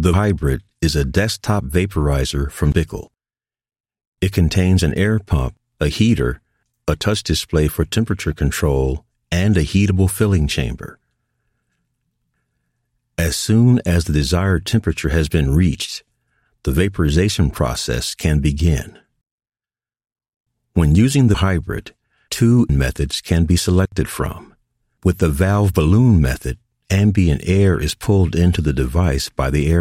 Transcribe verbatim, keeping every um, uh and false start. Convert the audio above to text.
The Hybrid is a desktop vaporizer from Bickel. It contains an air pump, a heater, a touch display for temperature control, and a heatable filling chamber. As soon as the desired temperature has been reached, the vaporization process can begin. When using the Hybrid, two methods can be selected from. With the valve balloon method, ambient air is pulled into the device by the air